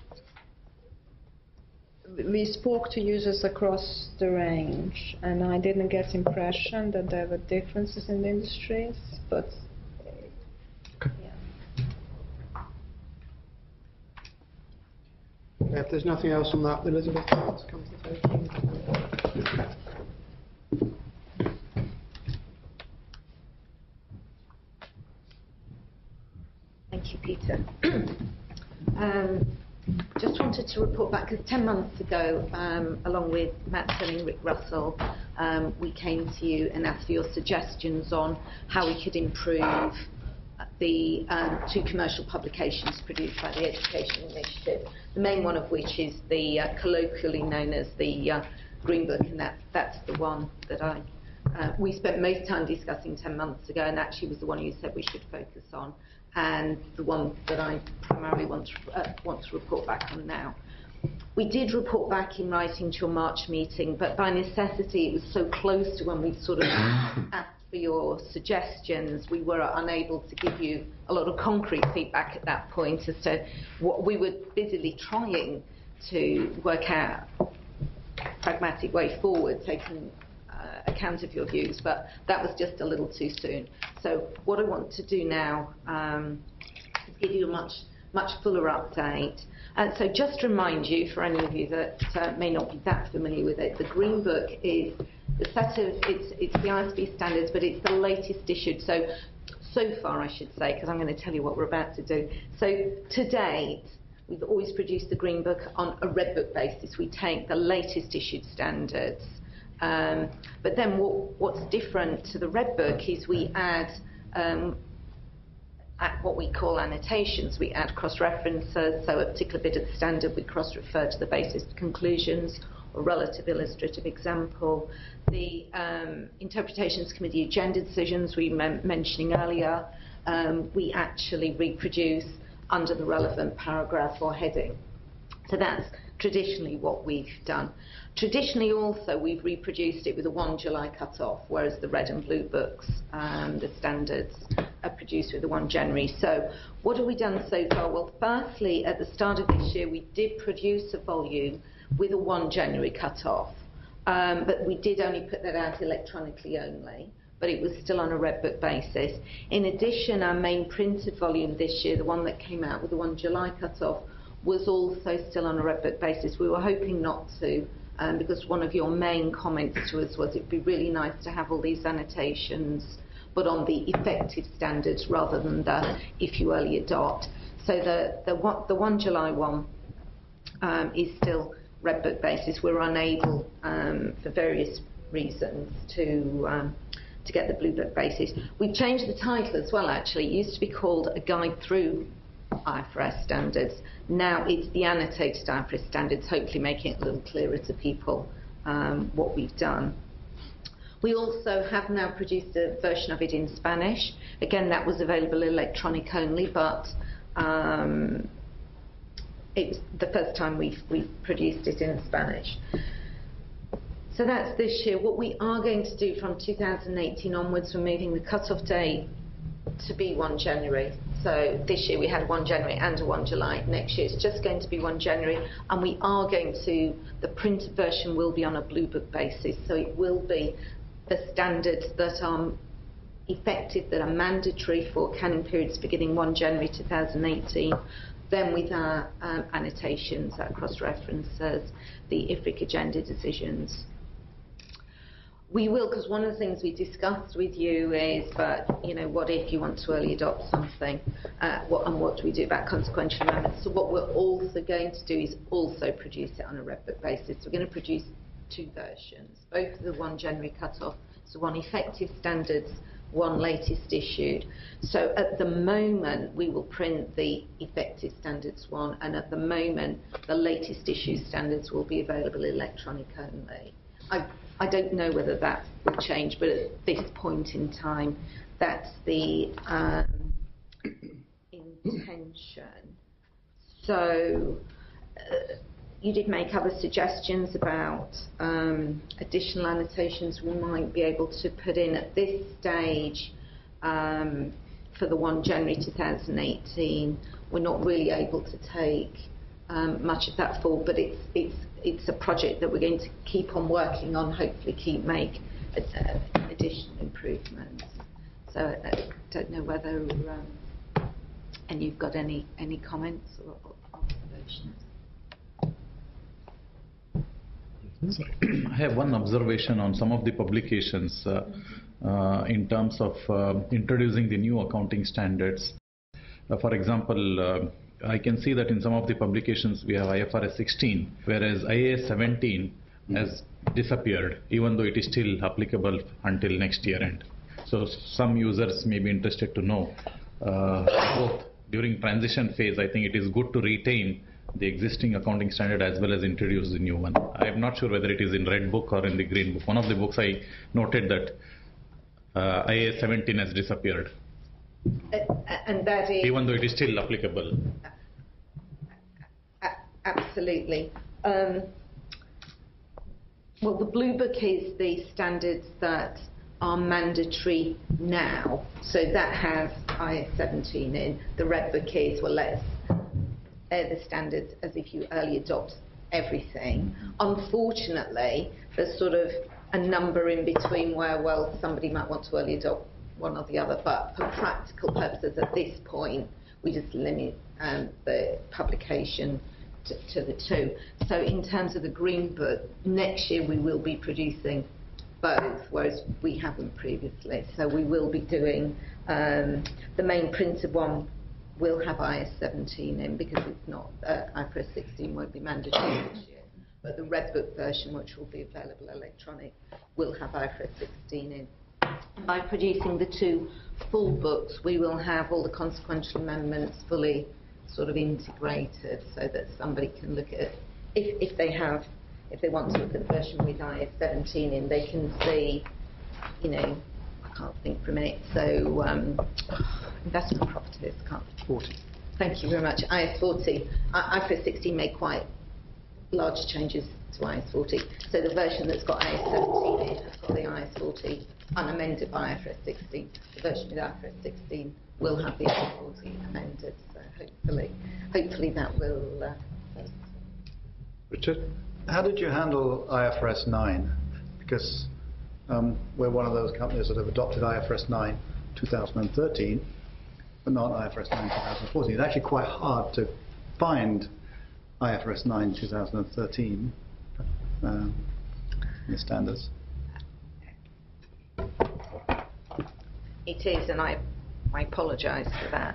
[SPEAKER 6] we spoke to users across the range, and I didn't get the impression that there were differences in the industries, but
[SPEAKER 2] If there's nothing else on that, Elizabeth, let's come to the table.
[SPEAKER 8] Thank you, Peter. Just wanted to report back, because 10 months ago, along with Matt Selling, Rick Russell, we came to you and asked for your suggestions on how we could improve the 2 commercial publications produced by the Education Initiative, the main one of which is the colloquially known as the Green Book, and that's the one that we spent most time discussing 10 months ago, and actually was the one you said we should focus on, and the one that I primarily want to report back on now. We did report back in writing to your March meeting, but by necessity it was so close to when we sort of asked for your suggestions, we were unable to give you a lot of concrete feedback at that point as to what we were busily trying to work out a pragmatic way forward, taking account of your views, but that was just a little too soon. So what I want to do now is give you a much fuller update. So just to remind you, for any of you that may not be that familiar with it, the Green Book is the set of, it's the ISB standards, but it's the latest issued. So far, I should say, because I'm going to tell you what we're about to do. So to date, we've always produced the Green Book on a Red Book basis. We take the latest issued standards. But then what's different to the Red Book is we add what we call annotations. We add cross-references, so a particular bit of the standard we cross-refer to the basis conclusions or relative illustrative example. The Interpretations Committee agenda decisions we were mentioning earlier, we actually reproduce under the relevant paragraph or heading. So that's traditionally what we've done. Traditionally also we've reproduced it with a 1 July cut-off, whereas the red and blue books, the standards, are produced with the 1 January. So what have we done so far? Well, firstly, at the start of this year we did produce a volume with a 1 January cut-off, but we did only put that out electronically only, but it was still on a Red Book basis. In addition, our main printed volume this year, the one that came out with the 1 July cut-off, was also still on a Red Book basis. We were hoping not to because one of your main comments to us was it'd be really nice to have all these annotations, but on the effective standards rather than the if you early adopt. So the 1 July one is still Red Book basis. We're unable, for various reasons, to get the Blue Book basis. We've changed the title as well, actually. It used to be called A Guide Through IFRS Standards. Now it's the Annotated IFRS Standards, hopefully making it a little clearer to people what we've done. We also have now produced a version of it in Spanish. Again, that was available electronic only, but it's the first time we've produced it in Spanish. So that's this year. What we are going to do from 2018 onwards, we're moving the cut-off date to be 1 January. So this year we had 1 January and a 1 July. Next year it's just going to be 1 January, and we are going to, the printed version will be on a Blue Book basis, so it will be the standards that are effective, that are mandatory for accounting periods beginning 1 January 2018, then with our annotations, our cross-references, the IFRIC agenda decisions. We will, because one of the things we discussed with you is, but you know, what if you want to early adopt something, and what do we do about consequential amendments? So what we're also going to do is also produce it on a Red Book basis. We're going to produce 2 versions, both of the 1 January cut-off, so one effective standards, one latest issued. So at the moment we will print the effective standards one, and at the moment the latest issued standards will be available electronic only. I don't know whether that will change, but at this point in time that's the intention. So you did make other suggestions about additional annotations we might be able to put in at this stage. For the 1 January 2018, we're not really able to take much of that forward, but it's a project that we're going to keep on working on, hopefully make additional improvements. So I don't know whether and you've got any comments or observations.
[SPEAKER 9] Sorry. I have one observation on some of the publications in terms of introducing the new accounting standards. For example, I can see that in some of the publications we have IFRS 16, whereas IAS 17 has disappeared, even though it is still applicable until next year end. So some users may be interested to know, both during transition phase, I think it is good to retain the existing accounting standard as well as introduce the new one. I am not sure whether it is in Red Book or in the Green Book. One of the books I noted that IAS 17 has disappeared.
[SPEAKER 8] And that is...
[SPEAKER 9] Even though it is still applicable.
[SPEAKER 8] Absolutely. Well, the Blue Book is the standards that are mandatory now, so that has IAS 17 in. The Red Book is, well, they're the standards as if you early adopt everything. Unfortunately, there's sort of a number in between where, well, somebody might want to early adopt one or the other, but for practical purposes at this point, we just limit the publication to the 2. So in terms of the Green Book, next year we will be producing both, whereas we haven't previously. So we will be doing, the main printed one will have IAS 17 in, because it's not, IFRS 16 won't be mandatory this year. But the Red Book version, which will be available electronic, will have IFRS 16 in. By producing the 2 full books, we will have all the consequential amendments fully sort of integrated, so that somebody can look at it. If they want to look at the version with IAS 17 in, they can see, you know, I can't think for a minute, so investment properties, can't.
[SPEAKER 2] 40.
[SPEAKER 8] Thank you very much. IAS 40. IFRS 16 made quite large changes to IAS 40. So the version that's got IAS 17 in has got the IAS 40 unamended by IFRS 16. The version with IFRS 16 will have the IAS 40 amended. So hopefully that will.
[SPEAKER 10] Richard, how did you handle IFRS 9? Because we're one of those companies that have adopted IFRS 9 2013, but not IFRS 9 2014. It's actually quite hard to find IFRS 9 2013. the standards.
[SPEAKER 8] It is, and I apologise for that.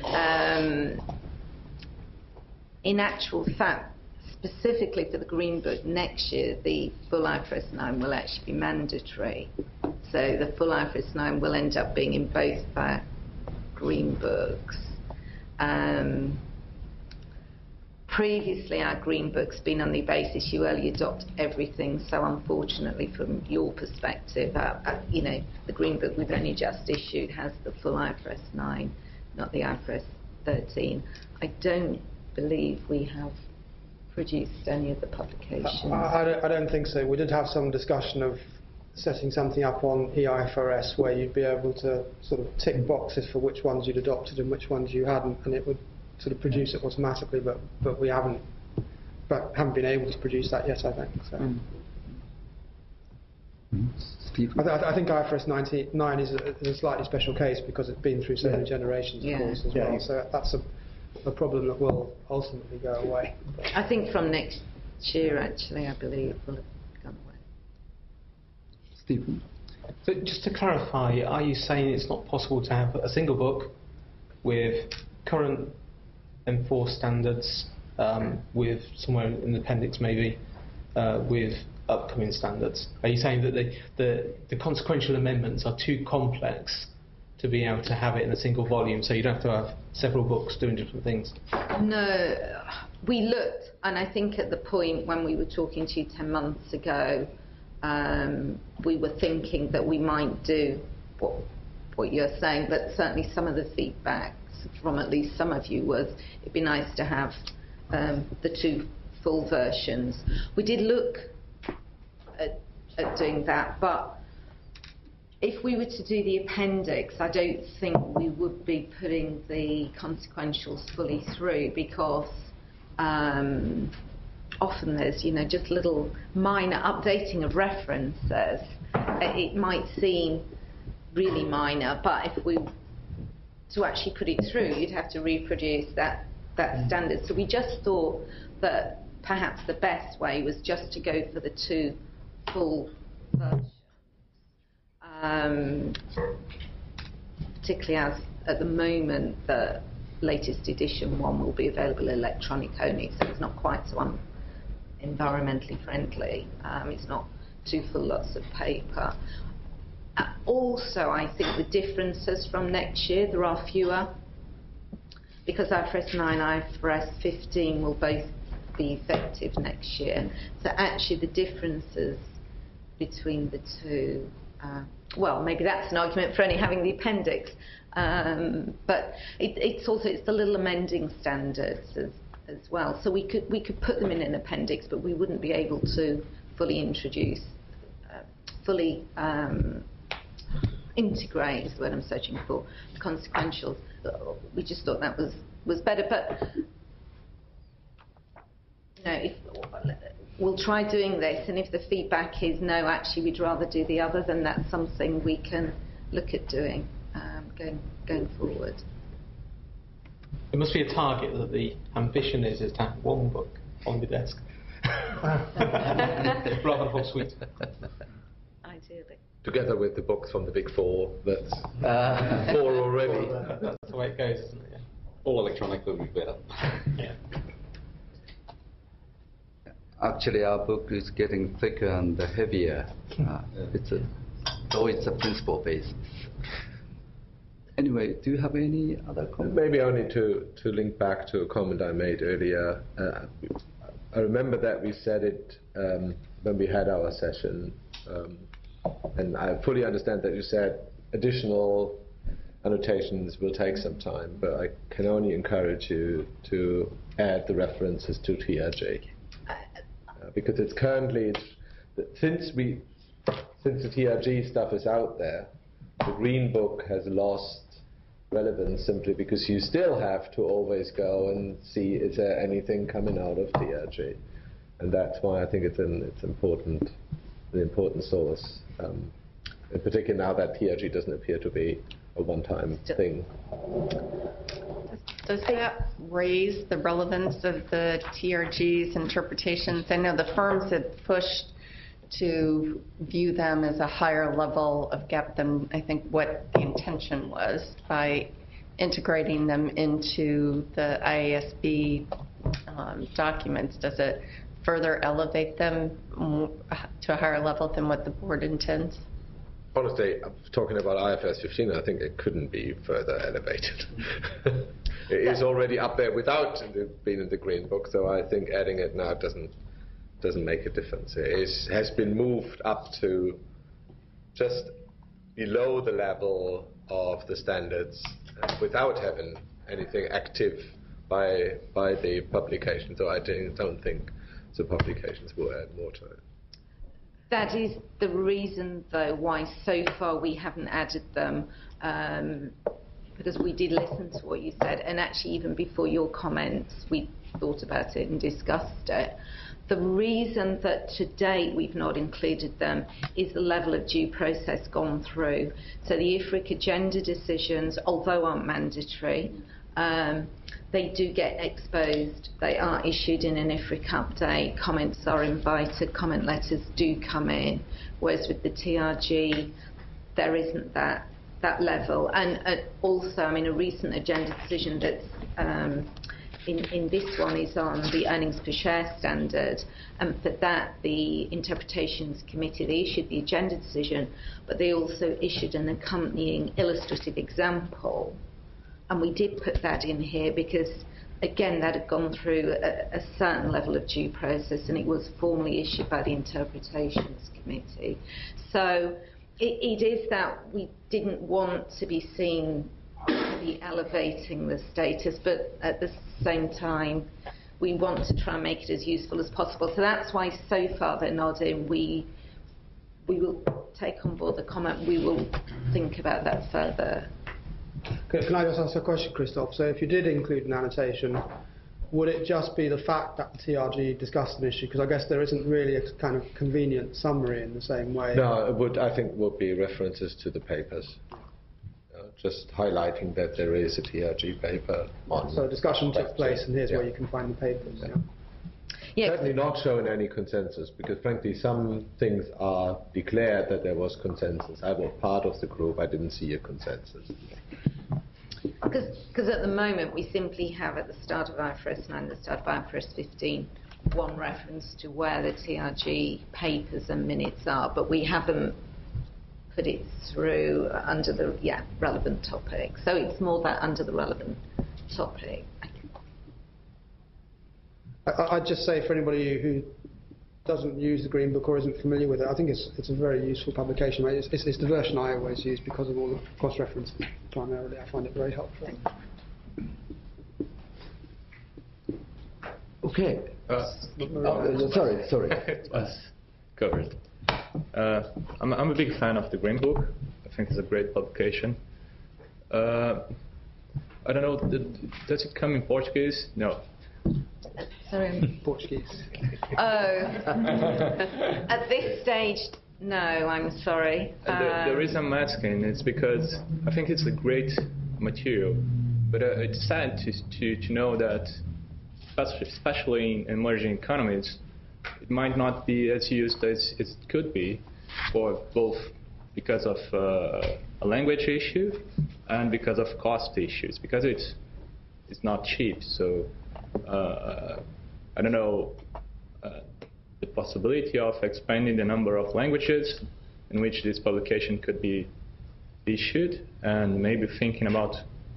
[SPEAKER 8] In actual fact, specifically for the Green Book next year, the full IFRS 9 will actually be mandatory. So the full IFRS 9 will end up being in both our Green Books. Previously, our Green Book's been on the basis you early adopt everything. So unfortunately, from your perspective, the Green Book we've only just issued has the full IFRS 9, not the IFRS 13. I don't believe we have produced any of the publications.
[SPEAKER 2] I don't think so. We did have some discussion of setting something up on EIFRS where you'd be able to sort of tick boxes for which ones you'd adopted and which ones you hadn't, and it would sort of produce it automatically, but we haven't been able to produce that yet, I think. So.
[SPEAKER 1] Steve?
[SPEAKER 2] I think IFRS 9 is a slightly special case because it's been through so many generations, of course, as well. So that's a problem that will ultimately go away.
[SPEAKER 8] I think from next year, actually, I believe will have gone away.
[SPEAKER 1] Stephen?
[SPEAKER 11] So just to clarify, are you saying it's not possible to have a single book with current enforced standards, with somewhere in the appendix maybe, with upcoming standards? Are you saying that the consequential amendments are too complex to be able to have it in a single volume, so you don't have to have several books doing different things?
[SPEAKER 8] No, we looked, and I think at the point when we were talking to you 10 months ago, we were thinking that we might do what you're saying, but certainly some of the feedback from at least some of you was it'd be nice to have the two full versions. We did look at doing that, but if we were to do the appendix, I don't think we would be putting the consequentials fully through, because often there's just little minor updating of references. It might seem really minor, but if we to actually put it through, you'd have to reproduce that standard. So we just thought that perhaps the best way was just to go for the two full versions. Particularly as at the moment the latest edition one will be available electronic only, so it's not quite so environmentally friendly. It's not two full lots of paper. Also, I think the differences from next year, there are fewer, because IFRS 9 and IFRS 15 will both be effective next year. So actually the differences between the two, well, maybe that's an argument for only having the appendix, but it's the little amending standards as well. So we could put them in an appendix, but we wouldn't be able to fully introduce, integrate is the word I'm searching for, the consequentials. We just thought that was better, but we'll try doing this, and if the feedback is no, actually we'd rather do the other, then that's something we can look at doing going forward.
[SPEAKER 11] It must be a target that the ambition is to have one book on the desk rather than whole suite.
[SPEAKER 8] Ideally.
[SPEAKER 4] Together with the books from the Big Four, that's four already.
[SPEAKER 11] That's the way it goes, isn't it? Yeah.
[SPEAKER 12] All electronic would be better.
[SPEAKER 11] Yeah.
[SPEAKER 1] Actually, our book is getting thicker and heavier. It's a principle basis. Anyway, do you have any other comments?
[SPEAKER 4] Maybe only to link back to a comment I made earlier. I remember that we said it when we had our session, and I fully understand that you said additional annotations will take some time, but I can only encourage you to add the references to TRG. Because it's currently, since the TRG stuff is out there, the Green Book has lost relevance simply because you still have to always go and see is there anything coming out of TRG, and that's why I think it's an important source, in particular now that TRG doesn't appear to be a one-time thing.
[SPEAKER 8] Does that
[SPEAKER 13] raise the relevance of the TRG's interpretations? I know the firms had pushed to view them as a higher level of GAAP than I think what the intention was by integrating them into the IASB documents. Does it further elevate them to a higher level than what the board intends?
[SPEAKER 4] Honestly, talking about IFRS 15, I think it couldn't be further elevated. It is already up there without being in the Green Book, so I think adding it now doesn't make a difference. It has been moved up to just below the level of the standards without having anything active by the publication. So I don't think the publications will add more to it.
[SPEAKER 8] That is the reason, though, why so far we haven't added them, because we did listen to what you said, and actually even before your comments, we thought about it and discussed it. The reason that to date we've not included them is the level of due process gone through. So the IFRIC agenda decisions, although aren't mandatory, they do get exposed. They are issued in an IFRIC update. Comments are invited. Comment letters do come in. Whereas with the TRG, there isn't that level. And also, I mean, a recent agenda decision that's in this one is on the earnings per share standard, and for that the interpretations committee, they issued the agenda decision, but they also issued an accompanying illustrative example, and we did put that in here because again that had gone through a certain level of due process and it was formally issued by the interpretations committee. So it is that we didn't want to be seen to be elevating the status, but at the same time we want to try and make it as useful as possible. So that's why so far they're not in. We will take on board the comment. We will think about that further.
[SPEAKER 2] Can I just ask a question, Christoph? So if you did include an annotation, would it just be the fact that the TRG discussed an issue? Because I guess there isn't really a kind of convenient summary in the same way.
[SPEAKER 4] No, it would, I think, would be references to the papers. Just highlighting that there is a TRG paper on.
[SPEAKER 2] So a discussion took place, and here's where you can find the papers.
[SPEAKER 8] Yeah.
[SPEAKER 4] Certainly not showing any consensus, because frankly some things are declared that there was consensus. I was part of the group, I didn't see a consensus.
[SPEAKER 8] Because at the moment we simply have at the start of IFRS 9, the start of IFRS 15, one reference to where the TRG papers and minutes are, but we haven't put it through under the relevant topic. So it's more that under the relevant topic.
[SPEAKER 2] I'd just say for anybody who doesn't use the Green Book or isn't familiar with it, I think it's a very useful publication. It's the version I always use because of all the cross-reference primarily. I find it very helpful.
[SPEAKER 1] Okay. Sorry.
[SPEAKER 7] It was covered. I'm a big fan of the Green Book. I think it's a great publication. I don't know, does it come in Portuguese? No.
[SPEAKER 8] Sorry.
[SPEAKER 2] Portuguese.
[SPEAKER 8] Oh. At this stage, no, I'm sorry.
[SPEAKER 7] The reason I'm asking is because I think it's a great material, but it's sad to know that, especially in emerging economies, it might not be as used as it could be, for both because of a language issue and because of cost issues, because it's not cheap. So I don't know the possibility of expanding the number of languages in which this publication could be issued, and maybe thinking about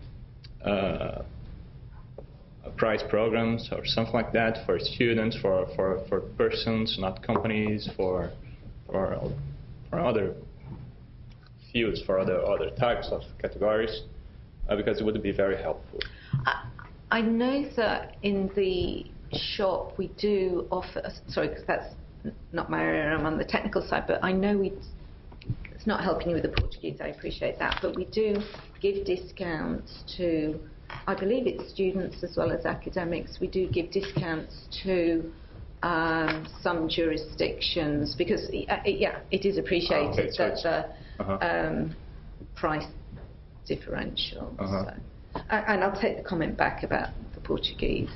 [SPEAKER 7] prize programs or something like that for students, for persons, not companies, for other fields, for other types of categories, because it would be very helpful.
[SPEAKER 8] I know that in the shop we do offer, sorry, because that's not my area, I'm on the technical side, but I know it's not helping you with the Portuguese, I appreciate that, but we do give discounts to, I believe it's students as well as academics. We do give discounts to some jurisdictions because, it is appreciated that the price differential. So. And I'll take the comment back about the Portuguese.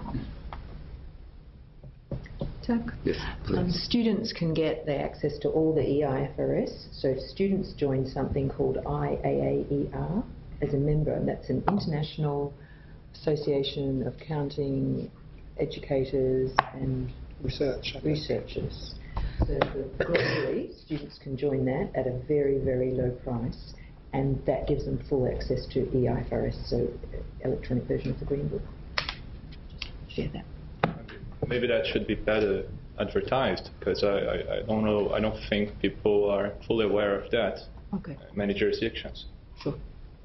[SPEAKER 14] Chuck?
[SPEAKER 1] Yes, please.
[SPEAKER 14] Students can get the access to all the EIFRS. So if students join something called IAAER as a member, and that's an international association of accounting educators and researchers. So globally, students can join that at a very, very low price, and that gives them full access to EIFRS, so electronic version of the Green Book. Just share that.
[SPEAKER 7] Maybe that should be better advertised, because I don't know, I don't think people are fully aware of that.
[SPEAKER 14] Okay.
[SPEAKER 7] Many jurisdictions.
[SPEAKER 14] Sure.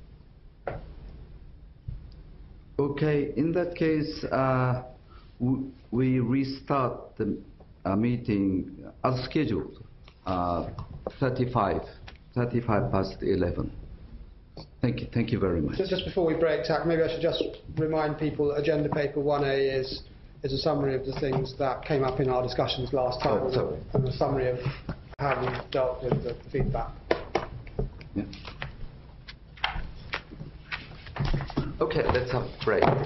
[SPEAKER 1] Okay, in that case, we restart the meeting as scheduled, 35 past 11. Thank you very much.
[SPEAKER 2] Just before we break, Tak, maybe I should just remind people that Agenda Paper 1A is a summary of the things that came up in our discussions last time, and a summary of how we dealt with the feedback.
[SPEAKER 1] Yeah. Okay, let's have a break.